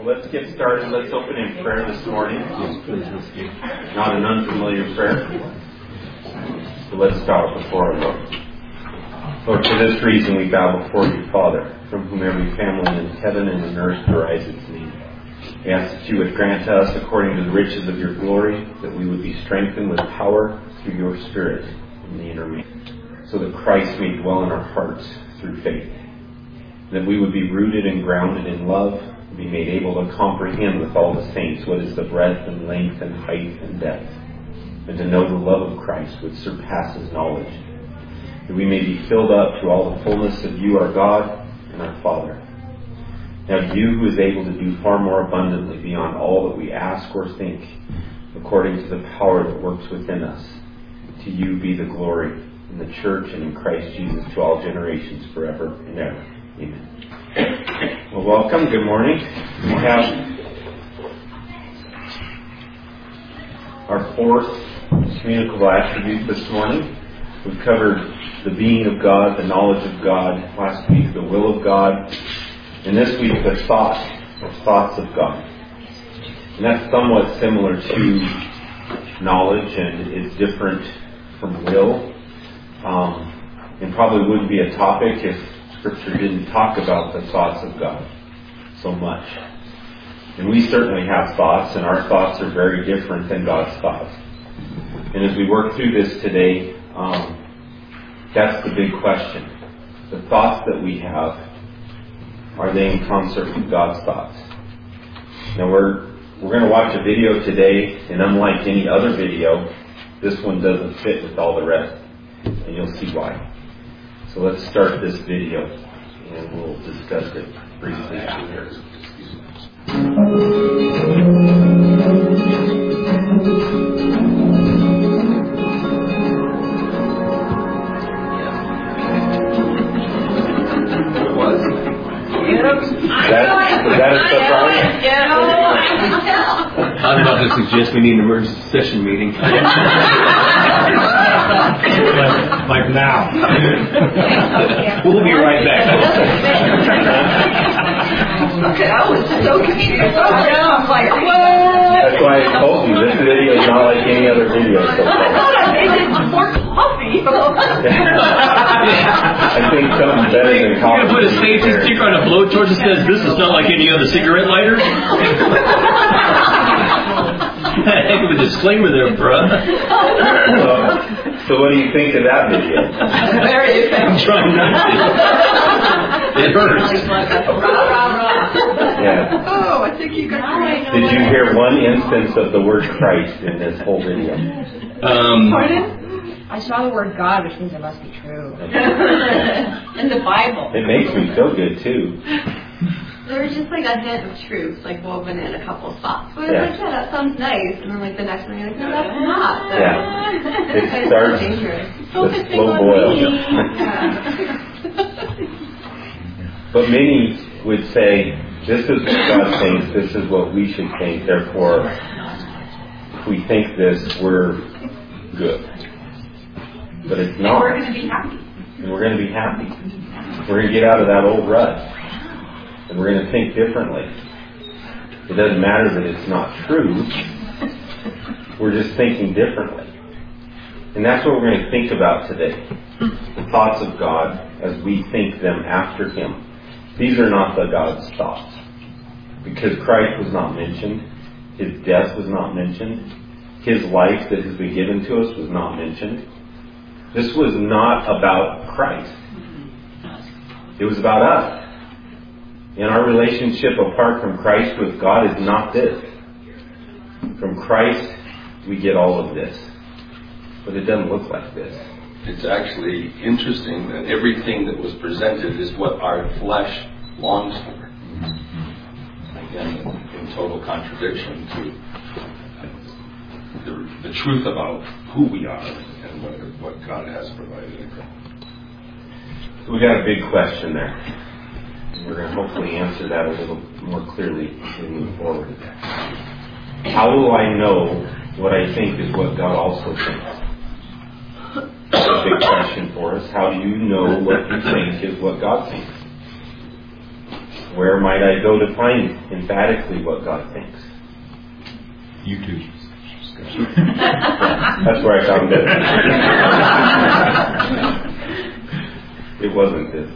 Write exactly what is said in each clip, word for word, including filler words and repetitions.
Well, let's get started. Let's open in prayer this morning. Not an unfamiliar prayer. So let's start before our Lord. Lord, for this reason we bow before you, Father, from whom every family in heaven and in earth derives its name. We ask that you would grant us, according to the riches of your glory, that we would be strengthened with power through your Spirit in the inner man, so that Christ may dwell in our hearts through faith. That we would be rooted and grounded in love, and be made able to comprehend with all the saints what is the breadth and length and height and depth, and to know the love of Christ which surpasses knowledge. That we may be filled up to all the fullness of you, our God and our Father. Now you, who is able to do far more abundantly beyond all that we ask or think, according to the power that works within us, to you be the glory in the church and in Christ Jesus to all generations forever and ever. Amen. Well, welcome. Good morning. We have our fourth communicable attribute this morning. We've covered the being of God, the knowledge of God. Last week, the will of God. And this week, the thought, or thoughts of God. And that's somewhat similar to knowledge, and it's different from will. Um, and probably wouldn't be a topic if Scripture didn't talk about the thoughts of God so much. And we certainly have thoughts, and our thoughts are very different than God's thoughts. And as we work through this today, um, that's the big question. The thoughts that we have, are they in concert with God's thoughts? Now we're we're going to watch a video today, and unlike any other video, this one doesn't fit with all the rest, and you'll see why. So let's start this video, and we'll discuss it briefly after. That, was that a surprise? I was about to suggest we need an emergency session meeting. like, like now. We'll be right back. I was so confused. I'm like, what? That's why I told you, this video is not like any other video so far. I thought I made it before coffee. I think something better than coffee. You're going to put a safety sticker on a blowtorch that says, this is not like any other cigarette lighter? Heck of a disclaimer there, bruh. So, so what do you think of that video? Very effective. I'm trying not to. It hurts. Yeah. Oh, I think you got it. Did you hear one instance of the word Christ in this whole video? Um, Pardon? I saw the word God, which means it must be true. In the Bible. It makes me feel good too. There was just like a hint of truth, like woven in a couple spots. But I was Yeah. like, yeah, that sounds nice. And then like the next one, you're like, no, that's not. So Yeah. It it's starts dangerous. the slow boil. But many would say, this is what God thinks, this is what we should think, therefore, if we think this, we're good. But it's not. We're going to be happy. And we're going to be happy. We're going to get out of that old rut. And we're going to think differently. It doesn't matter that it's not true. We're just thinking differently. And that's what we're going to think about today. The thoughts of God as we think them after Him. These are not the God's thoughts. Because Christ was not mentioned. His death was not mentioned. His life that has been given to us was not mentioned. This was not about Christ. It was about us. And our relationship apart from Christ with God is not this. From Christ, we get all of this. But it doesn't look like this. It's actually interesting that everything that was presented is what our flesh longs for. Again, in total contradiction to the, the truth about who we are and what, what God has provided. So we got a big question there. We're going to hopefully answer that a little more clearly as we move forward. How will I know what I think is what God also thinks? That's a big question for us. How do you know what you think is what God thinks? Where might I go to find emphatically what God thinks? YouTube. That's where I found it. It wasn't this.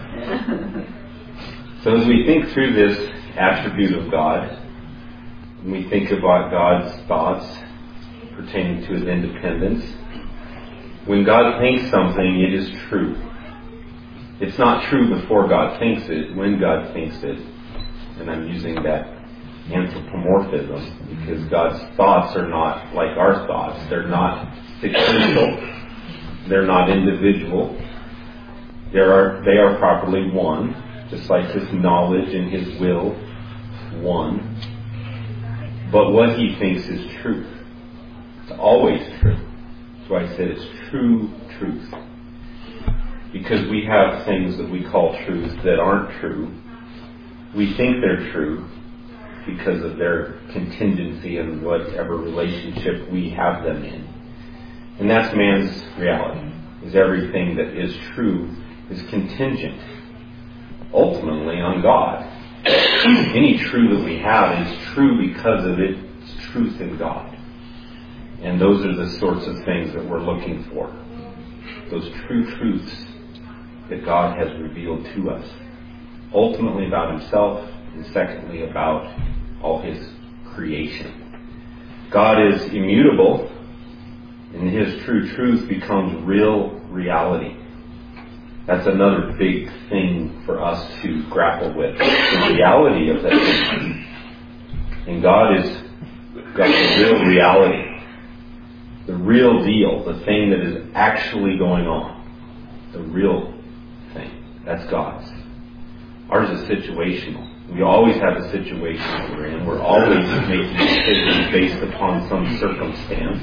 So as we think through this attribute of God, and we think about God's thoughts pertaining to His independence, when God thinks something, it is true. It's not true before God thinks it, when God thinks it. And I'm using that anthropomorphism because God's thoughts are not like our thoughts. They're not sequential. They're not individual. They are, they are properly one, just like His knowledge and His will, one. But what He thinks is truth. It's always true. That's why I said it's true truth. Because we have things that we call truths that aren't true. We think they're true because of their contingency in whatever relationship we have them in. And that's man's reality, is everything that is true is contingent, ultimately, on God. Any true that we have is true because of its truth in God. And those are the sorts of things that we're looking for. Those true truths that God has revealed to us. Ultimately about Himself, and secondly about all His creation. God is immutable, and His true truth becomes real reality. That's another big thing for us to grapple with. The reality of that thing. And God is got the real reality. The real deal. The thing that is actually going on. The real thing. That's God's. Ours is situational. We always have a situation that we're in. We're always making decisions based upon some circumstance.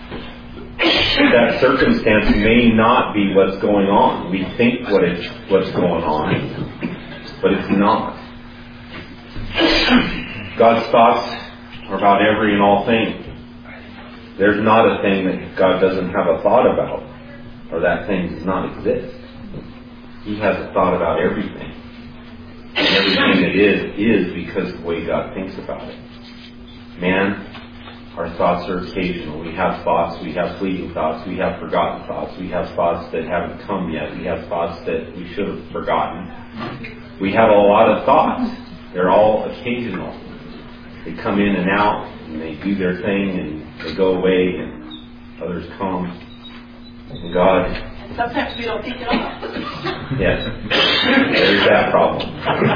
That circumstance may not be what's going on. We think what it's what's going on, but it's not. God's thoughts are about every and all things. There's not a thing that God doesn't have a thought about, or that thing does not exist. He has a thought about everything. And everything that is, is because of the way God thinks about it. Man, our thoughts are occasional. We have thoughts, we have fleeting thoughts, we have forgotten thoughts, we have thoughts that haven't come yet, we have thoughts that we should have forgotten. We have a lot of thoughts. They're all occasional. They come in and out, and they do their thing, and they go away, and others come. And God... Sometimes we don't think at all. Yes. There's that problem.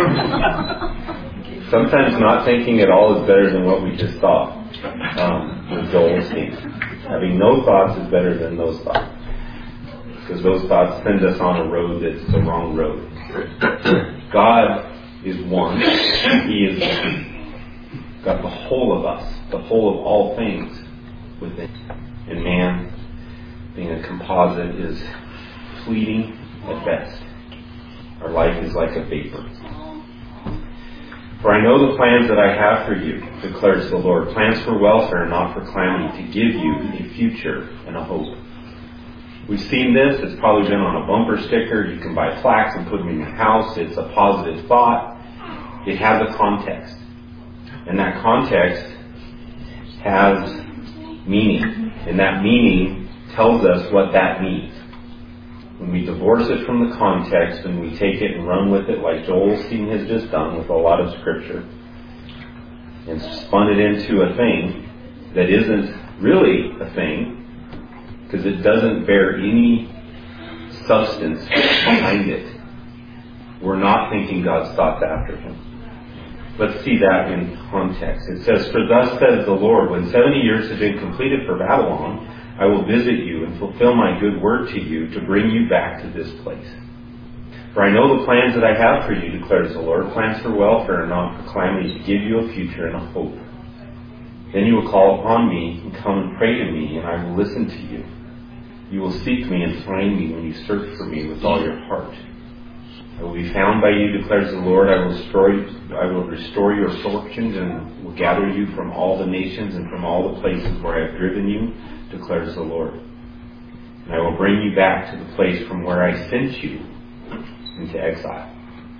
Sometimes not thinking at all is better than what we just thought. Um, with Joel Osteen. Having no thoughts is better than those thoughts. Because those thoughts send us on a road that's the wrong road. God is one. He has got the whole of us, the whole of all things within. And man, being a composite, is fleeting at best. Our life is like a vapor. For I know the plans that I have for you, declares the Lord, plans for welfare and not for calamity, to give you a future and a hope. We've seen this. It's probably been on a bumper sticker. You can buy plaques and put them in your house. It's a positive thought. It has a context. And that context has meaning. And that meaning tells us what that means. When we divorce it from the context and we take it and run with it like Joel Osteen has just done with a lot of scripture and spun it into a thing that isn't really a thing because it doesn't bear any substance behind it, we're not thinking God's thoughts after Him. Let's see that in context. It says, for thus says the Lord, when seventy years have been completed for Babylon, I will visit you and fulfill my good word to you to bring you back to this place. For I know the plans that I have for you, declares the Lord, plans for welfare and not for calamity, to give you a future and a hope. Then you will call upon me and come and pray to me, and I will listen to you. You will seek me and find me when you search for me with all your heart. I will be found by you, declares the Lord. I will restore, I will restore your fortunes and will gather you from all the nations and from all the places where I have driven you, declares the Lord. And I will bring you back to the place from where I sent you into exile.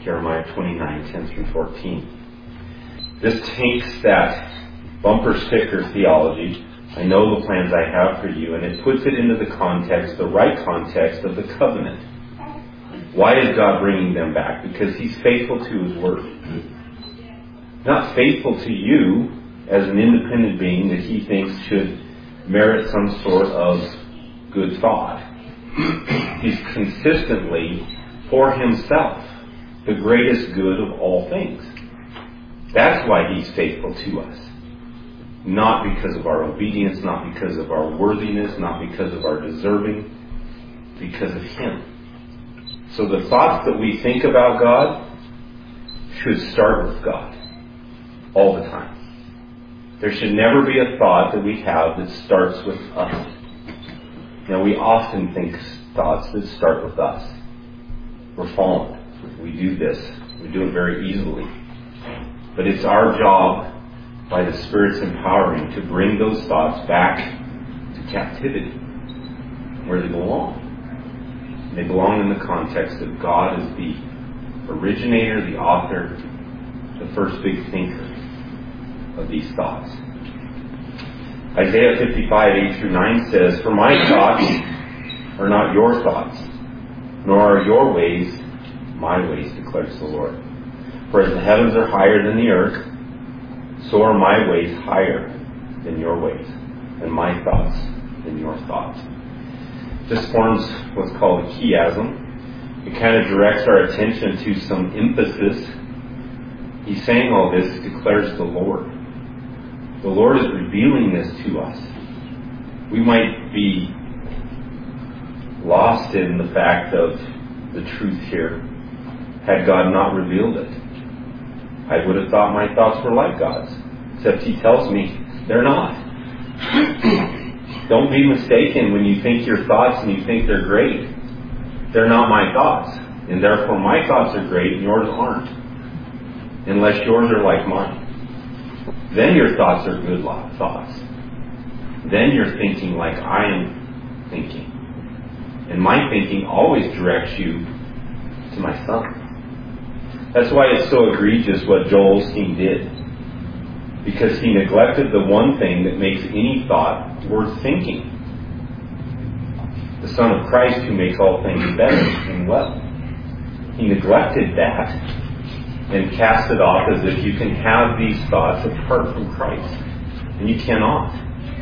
Jeremiah twenty-nine, ten through fourteen. This takes that bumper sticker theology, I know the plans I have for you, and it puts it into the context, the right context of the covenant. Why is God bringing them back? Because He's faithful to His word. Not faithful to you as an independent being that He thinks should merit some sort of good thought. He's consistently for Himself, the greatest good of all things. That's why He's faithful to us. Not because of our obedience, not because of our worthiness, not because of our deserving, because of Him. So the thoughts that we think about God should start with God all the time. There should never be a thought that we have that starts with us. Now, we often think thoughts that start with us. We're fallen. We do this. We do it very easily. But it's our job, by the Spirit's empowering, to bring those thoughts back to captivity, where they belong. They belong in the context that God is the originator, the author, the first big thinker of these thoughts. Isaiah fifty-five, eight through nine says, "For my thoughts are not your thoughts, nor are your ways my ways, declares the Lord. For as the heavens are higher than the earth, so are my ways higher than your ways, and my thoughts than your thoughts." This forms what's called a chiasm. It kind of directs our attention to some emphasis. He's saying all this, declares the Lord. The Lord is revealing this to us. We might be lost in the fact of the truth here had God not revealed it. I would have thought my thoughts were like God's, except He tells me they're not. Don't be mistaken when you think your thoughts and you think they're great. They're not my thoughts, and therefore my thoughts are great and yours aren't, unless yours are like mine. Then your thoughts are good thoughts. Then you're thinking like I am thinking. And my thinking always directs you to my Son. That's why it's so egregious what Joel Osteen did. Because he neglected the one thing that makes any thought worth thinking. The Son of Christ who makes all things better and well. He neglected that and cast it off as if you can have these thoughts apart from Christ. And you cannot.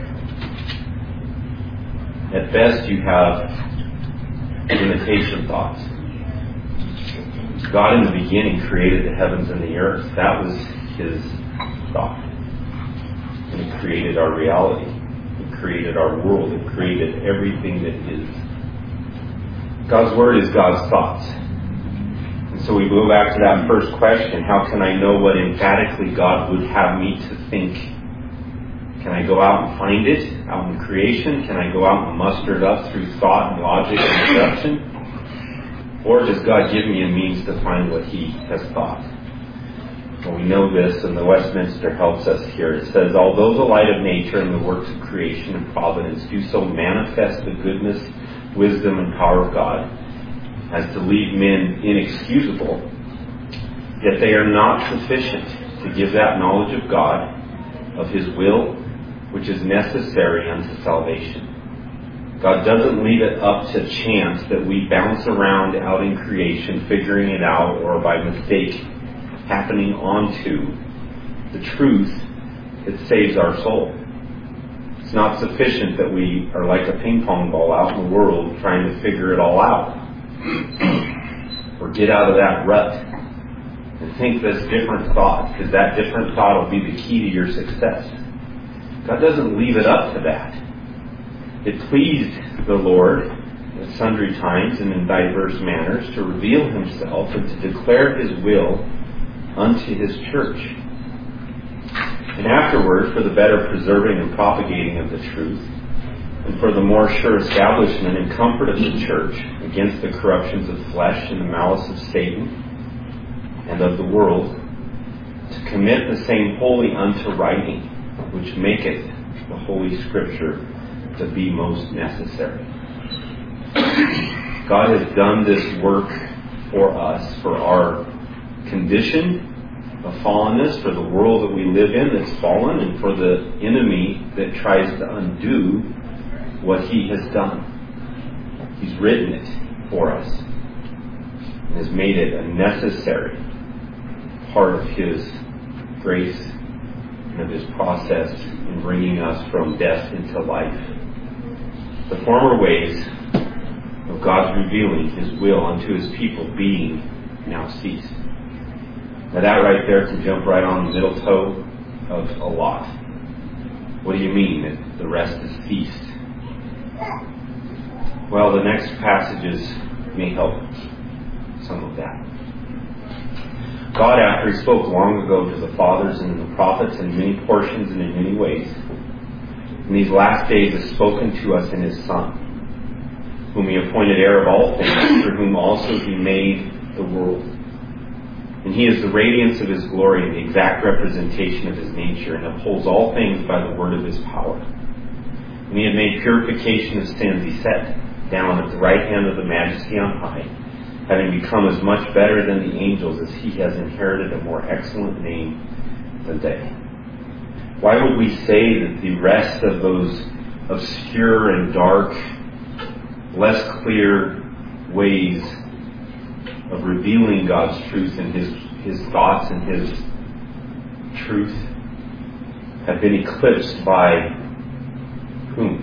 At best you have imitation thoughts. God in the beginning created the heavens and the earth. That was His thought. And He created our reality. He created our world. He created everything that is. God's Word is God's thoughts. And so we go back to that first question, how can I know what emphatically God would have me to think? Can I go out and find it out in creation? Can I go out and muster it up through thought and logic and deduction? Or does God give me a means to find what He has thought? Well, we know this, and the Westminster helps us here. It says, "Although the light of nature and the works of creation and providence do so manifest the goodness, wisdom, and power of God as to leave men inexcusable, yet they are not sufficient to give that knowledge of God, of His will, which is necessary unto salvation." God doesn't leave it up to chance that we bounce around out in creation, figuring it out, or by mistake happening onto the truth that saves our soul. It's not sufficient that we are like a ping pong ball out in the world trying to figure it all out. Or get out of that rut and think this different thought, because that different thought will be the key to your success. God doesn't leave it up to that. It pleased the Lord at sundry times and in diverse manners to reveal Himself and to declare His will unto His church. And afterward, for the better preserving and propagating of the truth, and for the more sure establishment and comfort of the church against the corruptions of flesh and the malice of Satan and of the world, to commit the same wholly unto writing, which maketh the Holy Scripture to be most necessary. God has done this work for us, for our condition of fallenness, for the world that we live in that's fallen, and for the enemy that tries to undo what he has done. He's written it for us and has made it a necessary part of his grace and of his process in bringing us from death into life. The former ways of God's revealing his will unto his people being now ceased. Now that right there can jump right on the middle toe of a lot. What do you mean that the rest is ceased? Well, the next passages may help some of that. God, after he spoke long ago to the fathers and the prophets in many portions and in many ways, in these last days has spoken to us in his Son, whom he appointed heir of all things, through whom also he made the world. And he is the radiance of his glory and the exact representation of his nature, and upholds all things by the word of his power. When he had made purification of sins, he sat down at the right hand of the Majesty on high, having become as much better than the angels as he has inherited a more excellent name than they. Why would we say that the rest of those obscure and dark, less clear ways of revealing God's truth and his, his thoughts and his truth have been eclipsed by whom?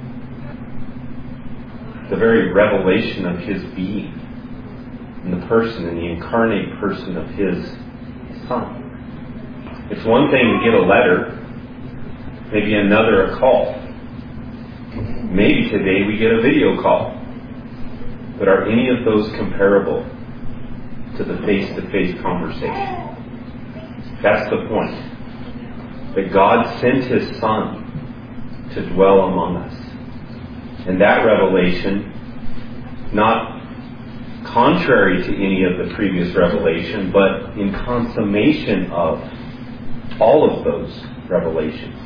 The very revelation of his being in the person, in the incarnate person of his Son. It's one thing to get a letter, maybe another a call. Maybe today we get a video call. But are any of those comparable to the face-to-face conversation? That's the point. That God sent his Son to dwell among us. And that revelation, not contrary to any of the previous revelation, but in consummation of all of those revelations.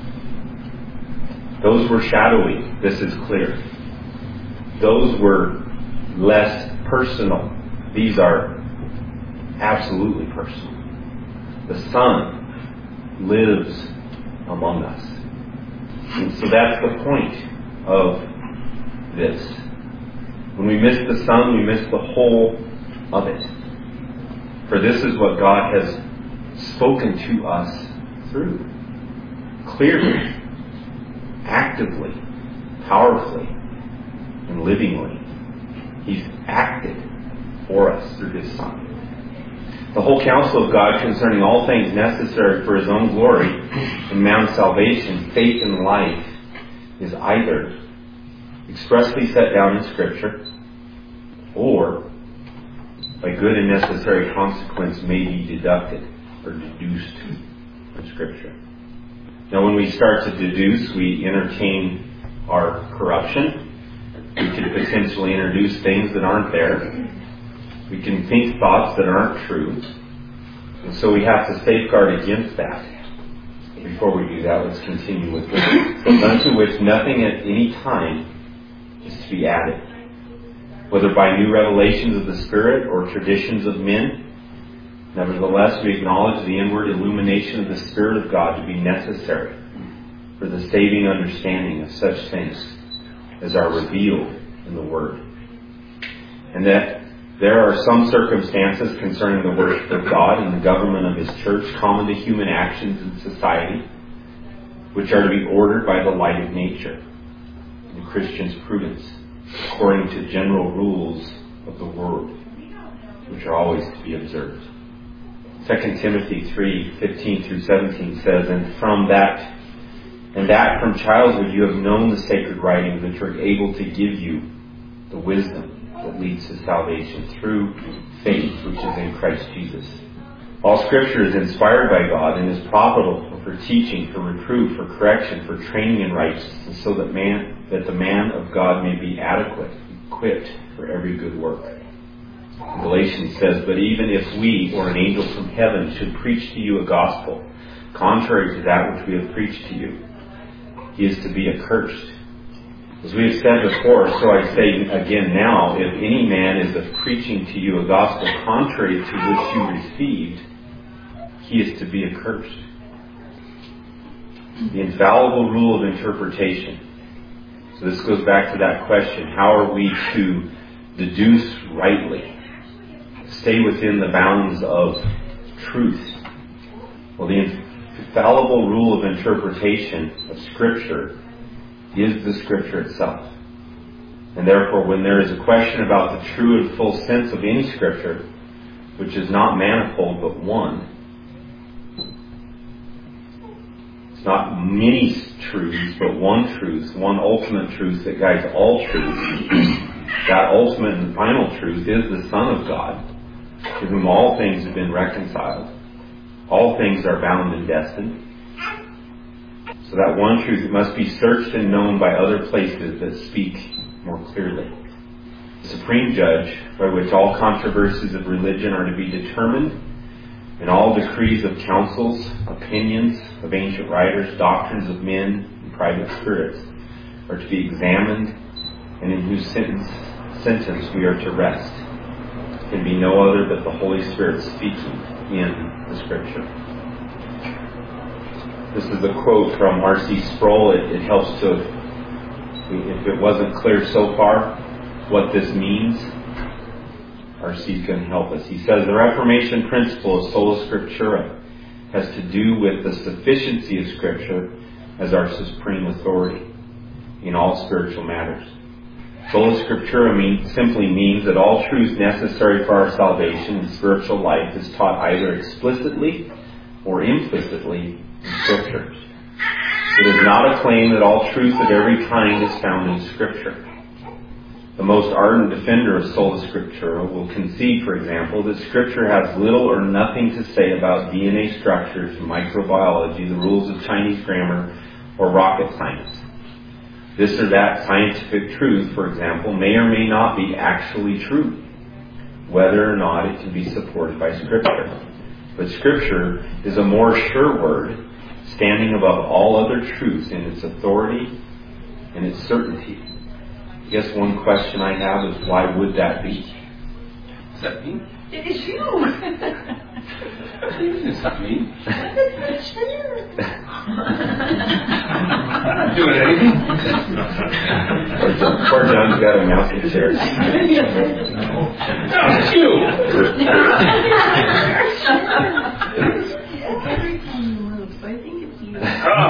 Those were shadowy, this is clear. Those were less personal. These are absolutely personal. The Son lives among us. And so that's the point of this. When we miss the Son, we miss the whole of it. For this is what God has spoken to us through. Clearly, actively, powerfully, and livingly. He's acted for us through his Son. The whole counsel of God concerning all things necessary for his own glory and man's salvation, faith and life, is either expressly set down in Scripture, or by good and necessary consequence may be deducted or deduced from Scripture. Now when we start to deduce, we entertain our corruption. We can potentially introduce things that aren't there. We can think thoughts that aren't true. And so we have to safeguard against that. Before we do that, let's continue with this. Unto which nothing at any time is to be added, whether by new revelations of the Spirit or traditions of men. Nevertheless, we acknowledge the inward illumination of the Spirit of God to be necessary for the saving understanding of such things as are revealed in the Word. And that there are some circumstances concerning the worship of God and the government of his church common to human actions in society, which are to be ordered by the light of nature and the Christian's prudence, according to general rules of the world, which are always to be observed. Second Timothy three fifteen through seventeen says, And from that, and that from childhood you have known the sacred writings, which are able to give you the wisdom that leads to salvation through faith, which is in Christ Jesus. All Scripture is inspired by God and is profitable for teaching, for reproof, for correction, for training in righteousness, so that man, that the man of God may be adequate, equipped for every good work. Galatians says, But even if we or an angel from heaven should preach to you a gospel contrary to that which we have preached to you, he is to be accursed. As we have said before, so I say again now, if any man is preaching to you a gospel contrary to which you received, he is to be accursed. The infallible rule of interpretation. So this goes back to that question, how are we to deduce rightly? Stay within the bounds of truth. Well, the infallible rule of interpretation of Scripture is the Scripture itself. And therefore, when there is a question about the true and full sense of any Scripture, which is not manifold but one, it's not many truths but one truth, one ultimate truth that guides all truths. That ultimate and final truth is the Son of God, to whom all things have been reconciled. All things are bound and destined. So that one truth must be searched and known by other places that speak more clearly. The supreme judge by which all controversies of religion are to be determined, and all decrees of councils, opinions of ancient writers, doctrines of men, and private spirits are to be examined, and in whose sentence, sentence we are to rest, can be no other but the Holy Spirit speaking in the Scripture. This is a quote from R C Sproul. It, it helps to, if it wasn't clear so far what this means, R C can help us. He says, the Reformation principle of sola scriptura has to do with the sufficiency of Scripture as our supreme authority in all spiritual matters. Sola scriptura mean, simply means that all truth necessary for our salvation and spiritual life is taught either explicitly or implicitly in Scripture. It is not a claim that all truth of every kind is found in Scripture. The most ardent defender of sola scriptura will concede, for example, that Scripture has little or nothing to say about D N A structures, microbiology, the rules of Chinese grammar, or rocket science. This or that scientific truth, for example, may or may not be actually true, whether or not it can be supported by Scripture. But Scripture is a more sure word, standing above all other truths in its authority and its certainty. I guess one question I have is, why would that be? Is that me? It is you. It's not me. I'm not doing anything. Poor John's got a mouse in the chair. No, it's you. Every time you move, so I think it's you.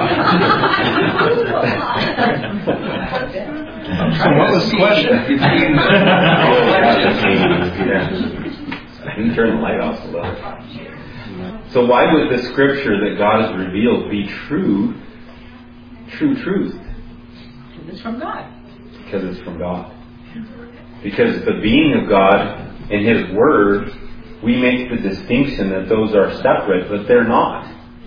So what was the question? I can turn the light off a little. So why would the Scripture that God has revealed be true, true truth? Because it's from God. Because it's from God. Because the being of God and His Word, we make the distinction that those are separate, but they're not.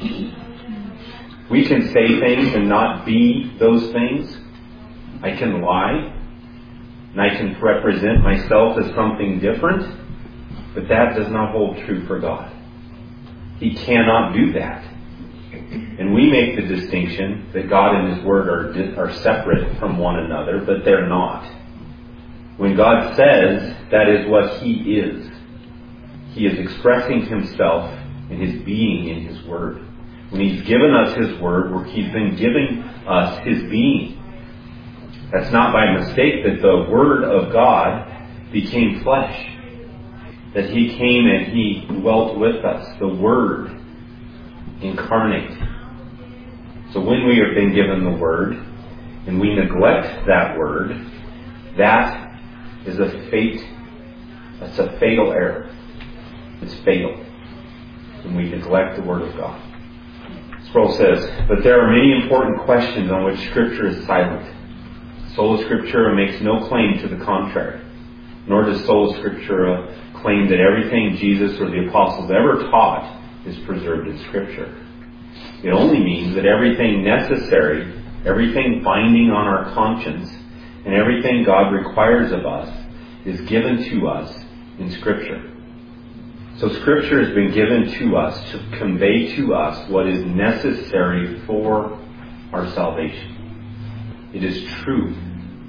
We can say things and not be those things. I can lie, and I can represent myself as something different, but that does not hold true for God. He cannot do that. And we make the distinction that God and His Word are, are separate from one another, but they're not. When God says, that is what He is. He is expressing Himself and His being in His Word. When He's given us His Word, He's been giving us His being. That's not by mistake that the Word of God became flesh. That He came and He dwelt with us. The Word incarnate. So when we have been given the Word and we neglect that Word, that is a fate. That's a fatal error. It's fatal when we neglect the Word of God. Sproul says, but there are many important questions on which Scripture is silent. Sola Scriptura makes no claim to the contrary, nor does Sola Scriptura claim that everything Jesus or the apostles ever taught is preserved in Scripture. It only means that everything necessary, everything binding on our conscience, and everything God requires of us is given to us in Scripture. So Scripture has been given to us to convey to us what is necessary for our salvation. It is truth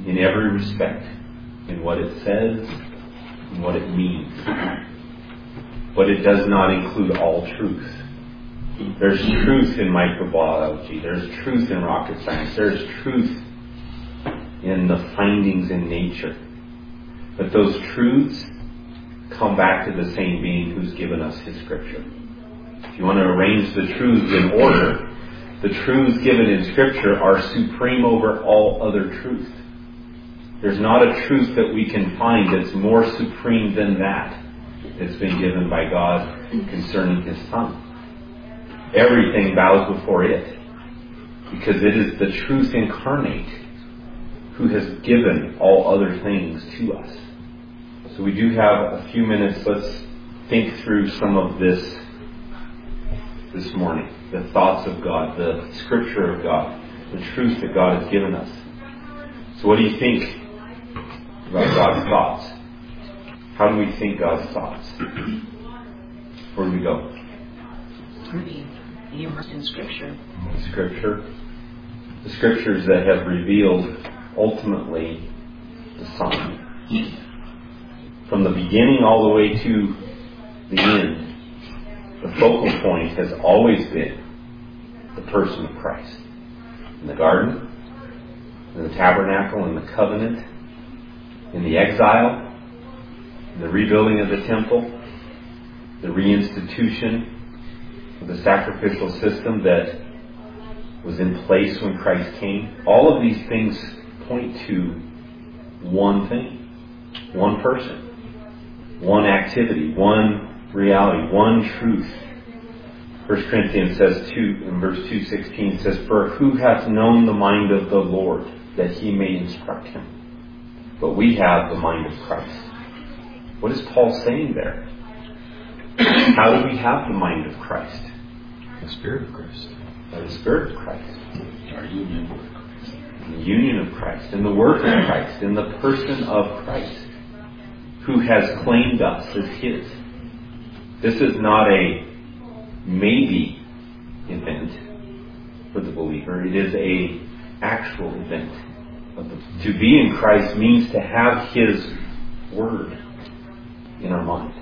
in every respect, in what it says and what it means. But it does not include all truth. There's truth in microbiology. There's truth in rocket science. There's truth in the findings in nature. But those truths come back to the same being who's given us His Scripture. If you want to arrange the truths in order, the truths given in Scripture are supreme over all other truth. There's not a truth that we can find that's more supreme than that that's been given by God concerning His Son. Everything bows before it, because it is the truth incarnate who has given all other things to us. So we do have a few minutes. Let's think through some of this this morning. The thoughts of God, the Scripture of God, the truth that God has given us. So what do you think about God's thoughts? How do we think God's thoughts? Where do we go? Be immersed in Scripture. Scripture. The Scriptures that have revealed ultimately the Son. From the beginning all the way to the end, the focal point has always been the person of Christ. In the garden, in the tabernacle, in the covenant, in the exile, in the rebuilding of the temple, the reinstitution of the sacrificial system that was in place when Christ came. All of these things point to one thing, one person, one activity, one reality, one truth. First Corinthians says two, in verse two sixteen says, "For who hath known the mind of the Lord, that He may instruct him? But we have the mind of Christ." What is Paul saying there? How do we have the mind of Christ? The Spirit of Christ. By the Spirit of Christ. Our union with Christ. In the union of Christ, in the work of Christ, in the person of Christ, who has claimed us as His. This is not a maybe event for the believer. It is a actual event. Of the, to be in Christ means to have His Word in our mind.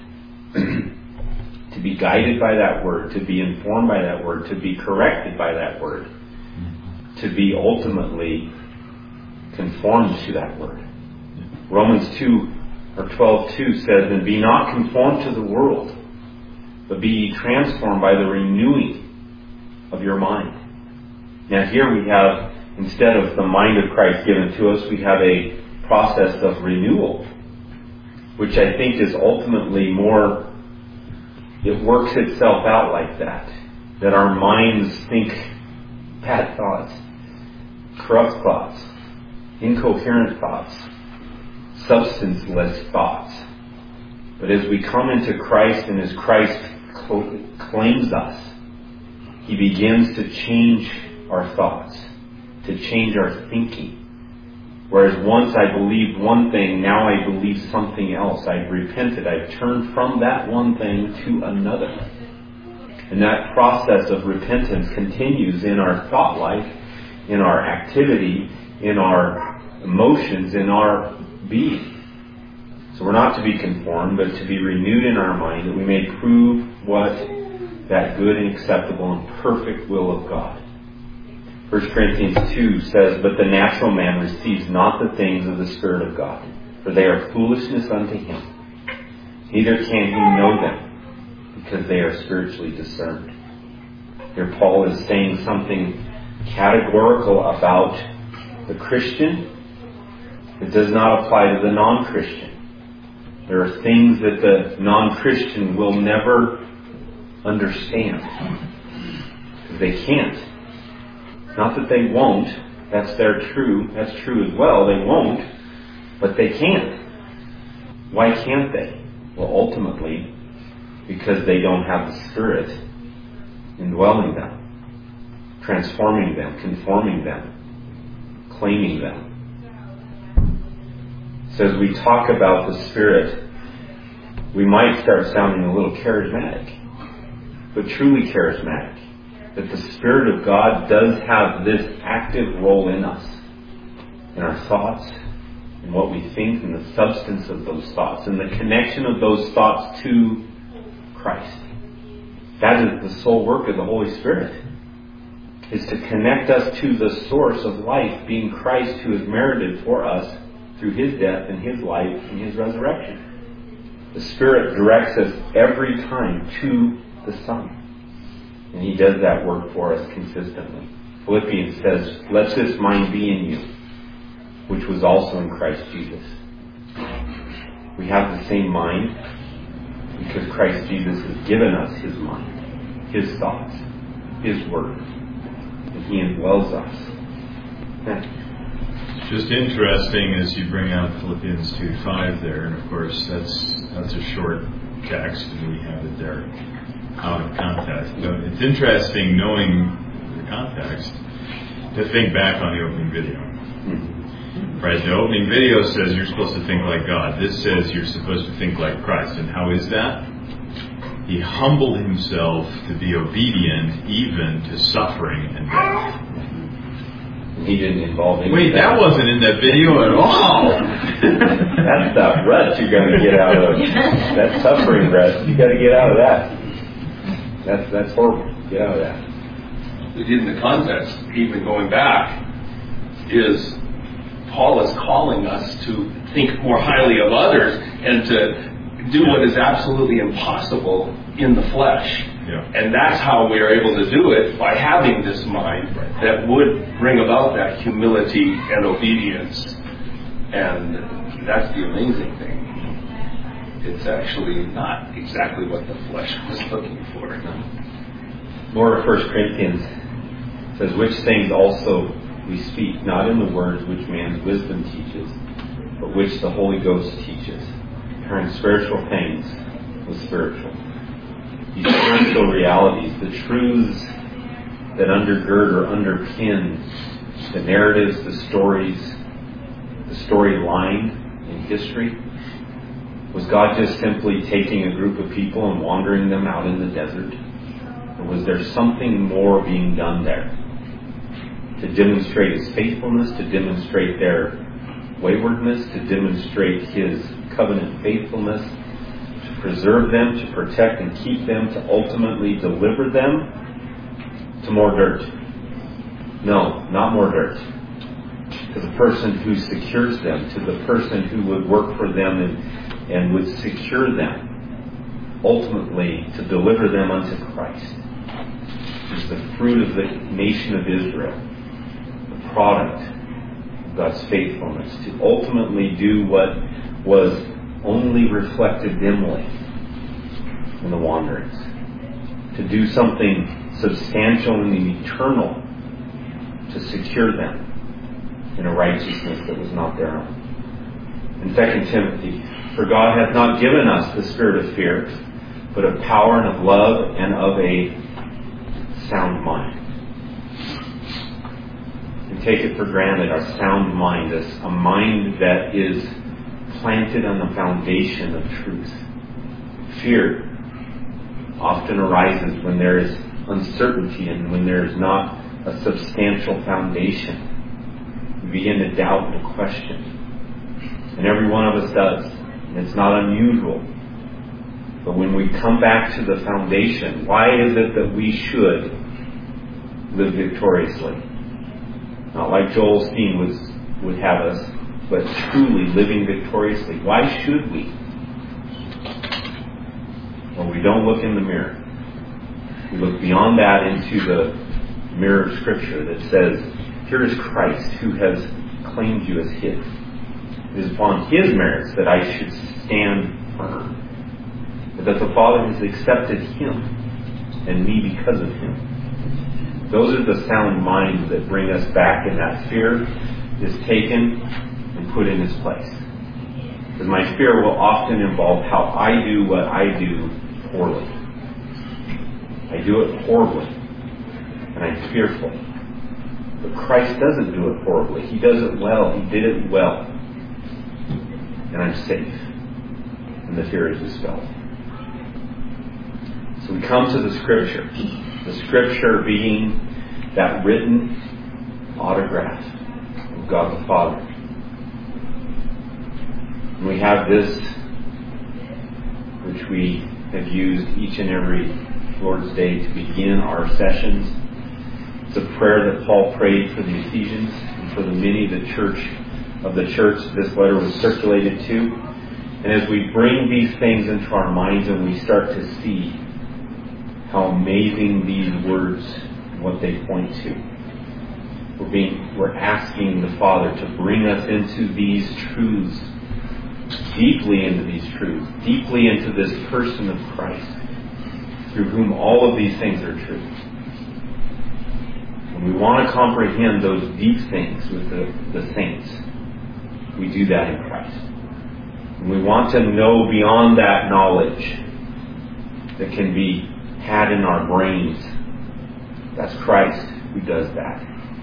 To be guided by that Word, to be informed by that Word, to be corrected by that Word, to be ultimately conformed to that Word. Romans two or twelve two says, "And be not conformed to the world, but be ye transformed by the renewing of your mind." Now here we have, instead of the mind of Christ given to us, we have a process of renewal, which I think is ultimately more, it works itself out like that. That our minds think bad thoughts, corrupt thoughts, incoherent thoughts, substanceless thoughts. But as we come into Christ and as Christ claims us, He begins to change our thoughts, to change our thinking. Whereas once I believed one thing, now I believe something else. I've repented. I've turned from that one thing to another. And that process of repentance continues in our thought life, in our activity, in our emotions, in our being. So we're not to be conformed, but to be renewed in our mind, that we may prove what that good and acceptable and perfect will of God. First Corinthians two says, "But the natural man receives not the things of the Spirit of God, for they are foolishness unto him. Neither can he know them, because they are spiritually discerned." Here Paul is saying something categorical about the Christian. It does not apply to the non-Christian. There are things that the non-Christian will never understand. They can't. Not that they won't. That's their true. That's true as well. They won't. But they can't. Why can't they? Well, ultimately, because they don't have the Spirit indwelling them, transforming them, conforming them, claiming them. So as we talk about the Spirit, we might start sounding a little charismatic, but truly charismatic. That the Spirit of God does have this active role in us, in our thoughts, and what we think and the substance of those thoughts and the connection of those thoughts to Christ. That is the sole work of the Holy Spirit, is to connect us to the source of life, being Christ, who has merited for us through His death and His life and His resurrection. The Spirit directs us every time to the Son. And He does that work for us consistently. Philippians says, let this mind be in you, which was also in Christ Jesus. We have the same mind because Christ Jesus has given us His mind, His thoughts, His word, and He indwells us. It's just interesting as you bring out Philippians two five there, and of course that's that's a short text and we have it there out of context. But it's interesting, knowing the context, to think back on the opening video. Mm-hmm. Right, the opening video says you're supposed to think like God. This says you're supposed to think like Christ. And how is that? He humbled Himself to be obedient even to suffering and death. He didn't involve any Wait, that wasn't in that video at all. That's the rut you're going to get out of. That suffering rut. You got to get out of that. That's that's horrible. Get out of that. In the context, even going back, is Paul is calling us to think more highly of others and to do what is absolutely impossible in the flesh. Yeah. And that's how we are able to do it, by having this mind that would bring about that humility and obedience. And that's the amazing thing. It's actually not exactly what the flesh was looking for. Lord of First Corinthians says, which things also we speak, not in the words which man's wisdom teaches, but which the Holy Ghost teaches, comparing spiritual things with spiritual. These spiritual realities, the truths that undergird or underpin the narratives, the stories, the storyline in history. Was God just simply taking a group of people and wandering them out in the desert? Or was there something more being done there to demonstrate His faithfulness, to demonstrate their waywardness, to demonstrate His covenant faithfulness, to preserve them, to protect and keep them, to ultimately deliver them to more dirt? No, not more dirt. To the person who secures them, to the person who would work for them and, and would secure them, ultimately to deliver them unto Christ. Is the fruit of the nation of Israel, the product of God's faithfulness, to ultimately do what was only reflected dimly in the wanderings, to do something substantial and eternal to secure them in a righteousness that was not their own. In Second Timothy, for God hath not given us the spirit of fear, but of power and of love and of a sound mind. We take it for granted, our sound mind, is a mind that is planted on the foundation of truth. Fear often arises when there is uncertainty and when there is not a substantial foundation. We begin to doubt and to question. And every one of us does. And it's not unusual. But when we come back to the foundation, why is it that we should live victoriously? Not like Joel Osteen was, would have us, but truly living victoriously. Why should we? Well, we don't look in the mirror. We look beyond that into the mirror of Scripture that says, here is Christ who has claimed you as His. It is upon His merits that I should stand firm. But that the Father has accepted Him and me because of Him. Those are the sound minds that bring us back, and that fear is taken and put in its place. Because my fear will often involve how I do what I do poorly. I do it horribly, and I'm fearful. But Christ doesn't do it horribly. He does it well. He did it well. And I'm safe. And the fear is dispelled. So we come to the Scripture. The Scripture being that written autograph of God the Father. And we have this, which we have used each and every Lord's Day to begin our sessions. It's a prayer that Paul prayed for the Ephesians and for the many of the church of the church this letter was circulated to. And as we bring these things into our minds and we start to see how amazing these words, what they point to, we're being, we're asking the Father to bring us into these truths, deeply into these truths, deeply into this person of Christ, through whom all of these things are true. When we want to comprehend those deep things with the, the saints, we do that in Christ. When we want to know beyond that knowledge that can be had in our brains, that's Christ who does that.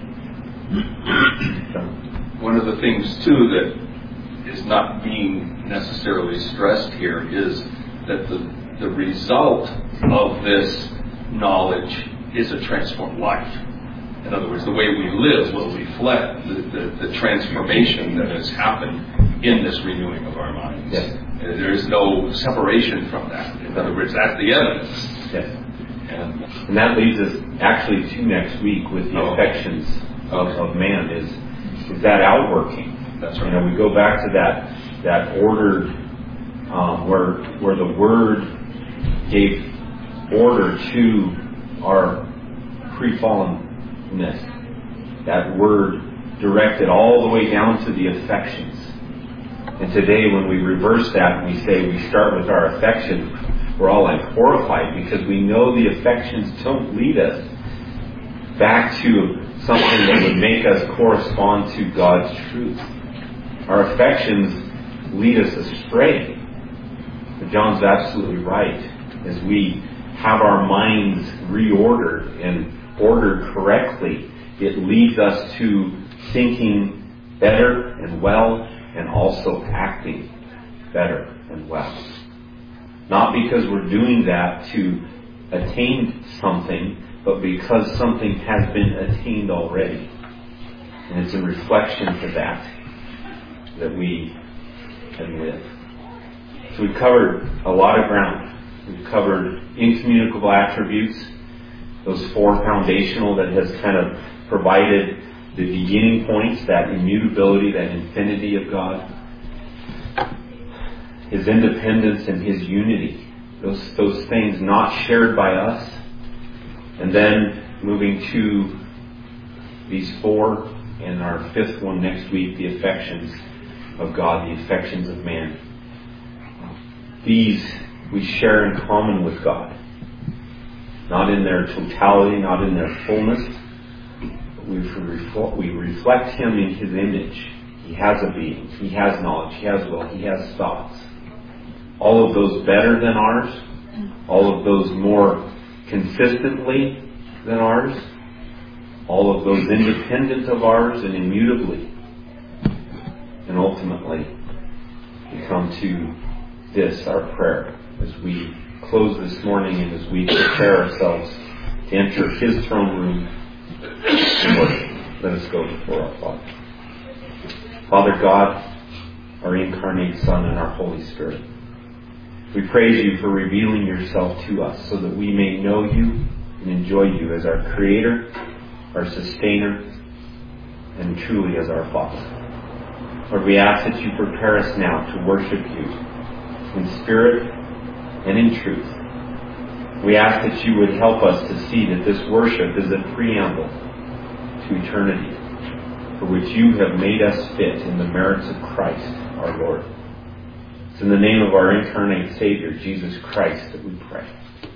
One of the things, too, that is not being necessarily stressed here is that the, the result of this knowledge is a transformed life. In other words, the way we live will reflect the, the, the transformation that has happened in this renewing of our minds. Yes. There is no separation from that. In other words, that's the evidence. Yes. And, and that leads us actually to next week with the oh. affections of, of man is, is that outworking. That's right. You know, we go back to that that ordered um, where where the Word gave order to our pre-fallenness. That Word directed all the way down to the affections. And today when we reverse that and we say we start with our affections, we're all like horrified because we know the affections don't lead us back to something that would make us correspond to God's truth. Our affections lead us astray. But John's absolutely right. As we have our minds reordered and ordered correctly, it leads us to thinking better and well and also acting better and well. Not because we're doing that to attain something, but because something has been attained already. And it's in reflection to that that we can live. So we've covered a lot of ground. We've covered incommunicable attributes, those four foundational that has kind of provided the beginning points, that immutability, that infinity of God, His independence and His unity, those those things not shared by us. And then moving to these four, and our fifth one next week, the affections of God, the affections of man. These we share in common with God. Not in their totality, not in their fullness. But we, reflect, we reflect Him in His image. He has a being. He has knowledge. He has will. He has thoughts. All of those better than ours. All of those more consistently than ours. All of those independent of ours and immutably. And ultimately, we come to this, our prayer, as we close this morning and as we prepare ourselves to enter His throne room and worship. Let us go before our Father. Father God, our incarnate Son and our Holy Spirit, we praise You for revealing Yourself to us so that we may know You and enjoy You as our Creator, our Sustainer, and truly as our Father. Lord, we ask that You prepare us now to worship You in spirit and in truth. We ask that You would help us to see that this worship is a preamble to eternity, for which You have made us fit in the merits of Christ, our Lord. It's in the name of our incarnate Savior, Jesus Christ, that we pray.